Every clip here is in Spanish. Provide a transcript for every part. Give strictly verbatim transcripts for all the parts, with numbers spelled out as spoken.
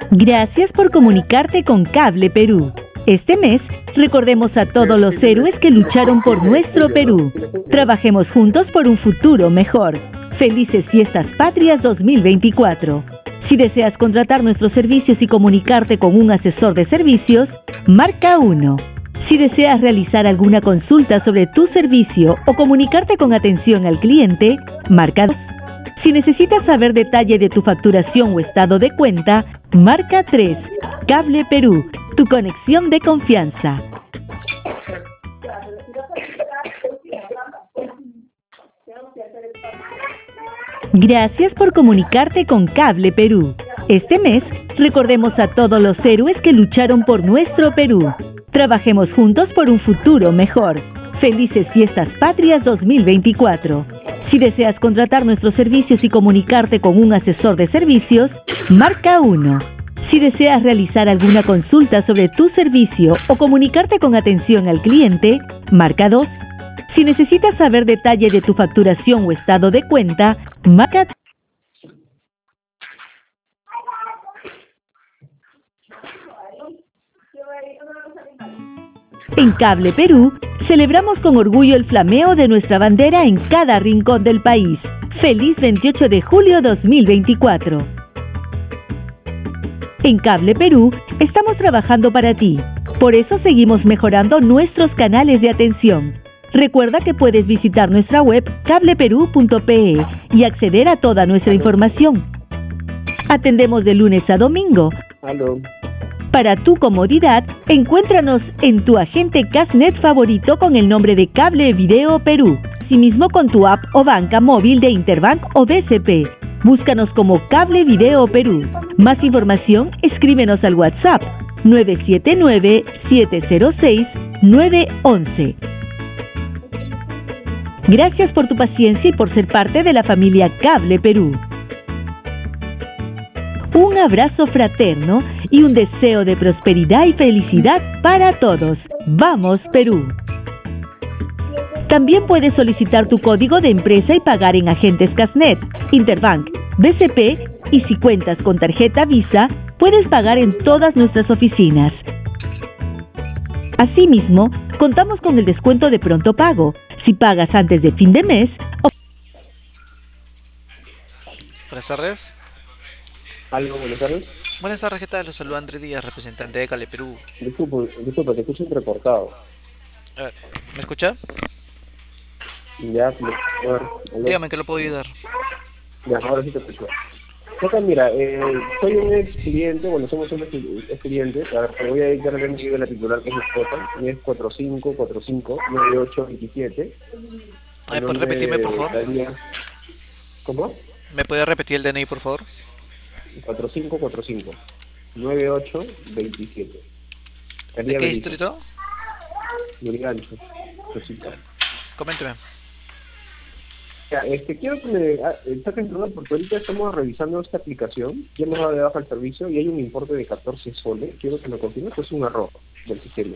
Gracias por comunicarte con Cable Perú. Este mes, recordemos a todos los héroes que lucharon por nuestro Perú. Trabajemos juntos por un futuro mejor. Felices Fiestas Patrias dos mil veinticuatro. Si deseas contratar nuestros servicios y comunicarte con un asesor de servicios, marca uno. Si deseas realizar alguna consulta sobre tu servicio o comunicarte con atención al cliente, marca dos. Si necesitas saber detalle de tu facturación o estado de cuenta, marca tres. Cable Perú, tu conexión de confianza. Gracias por comunicarte con Cable Perú. Este mes, recordemos a todos los héroes que lucharon por nuestro Perú. Trabajemos juntos por un futuro mejor. Felices Fiestas Patrias dos mil veinticuatro. Si deseas contratar nuestros servicios y comunicarte con un asesor de servicios, marca uno. Si deseas realizar alguna consulta sobre tu servicio o comunicarte con atención al cliente, marca dos. Si necesitas saber detalle de tu facturación o estado de cuenta, marca tres. En Cable Perú, celebramos con orgullo el flameo de nuestra bandera en cada rincón del país. ¡Feliz veintiocho de julio dos mil veinticuatro! En Cable Perú, estamos trabajando para ti. Por eso seguimos mejorando nuestros canales de atención. Recuerda que puedes visitar nuestra web cable perú punto pe y acceder a toda nuestra información. Atendemos de lunes a domingo. Aló. Para tu comodidad, encuéntranos en tu agente Casnet favorito con el nombre de Cable Video Perú. Asimismo con tu app o banca móvil de Interbank o B C P. Búscanos como Cable Video Perú. Más información, escríbenos al WhatsApp nueve siete nueve, siete cero seis, nueve uno uno. Gracias por tu paciencia y por ser parte de la familia Cable Perú. Un abrazo fraterno y un deseo de prosperidad y felicidad para todos. ¡Vamos, Perú! También puedes solicitar tu código de empresa y pagar en agentes Casnet, Interbank, B C P y si cuentas con tarjeta Visa, puedes pagar en todas nuestras oficinas. Asimismo, contamos con el descuento de pronto pago. Si pagas antes de fin de mes o... Buenas tardes. Aló, buenas tardes. Buenas tardes, ¿qué tal? Los saluda Andrés Díaz, representante de Cable Perú. Disculpa, disculpa, te escucho entrecortado. A ver, ¿me escucha? Ya, me- a ver, aló. Dígame, ¿en qué lo puedo ayudar? Ya, ahora sí te escucho. Acá, mira, eh, soy un ex cliente, bueno, somos un ex ex cliente. A ver, te voy a dedicar el envío de la titular que es mi esposa, y es cuatro cinco cuatro cinco, nueve ocho dos siete. A ver, ¿puede repetirme, por favor? ¿Cómo? ¿Me puede repetir el D N I, por favor? cuatro cinco cuatro cinco, nueve ocho dos siete. ¿De qué distrito? Lurigancho, Cosita. Coménteme. Ya, este, quiero que me ah, eh, saquen duda porque ahorita estamos revisando esta aplicación, ya nos va de baja el servicio y hay un importe de catorce soles. Quiero que me confirme que es un error del sistema.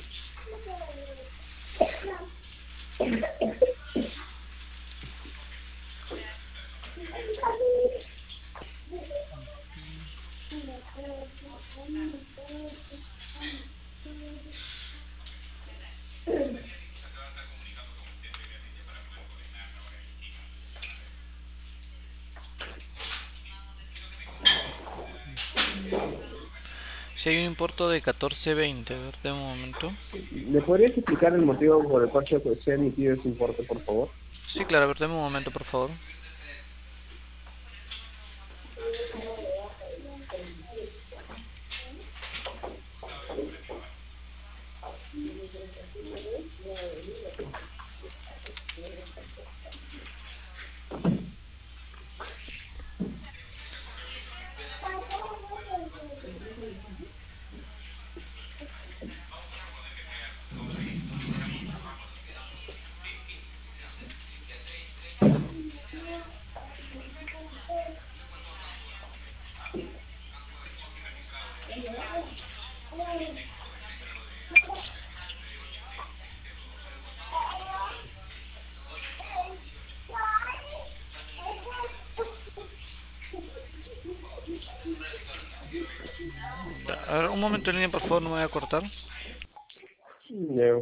Si hay un importe de catorce veinte, a ver, de un momento. ¿Me podrías explicar el motivo por el cual se ha emitido ese importe, por favor? Sí, claro, a ver, deme un momento, por favor. Ya, a ver, un momento en línea, por favor, no me voy a cortar. Ya.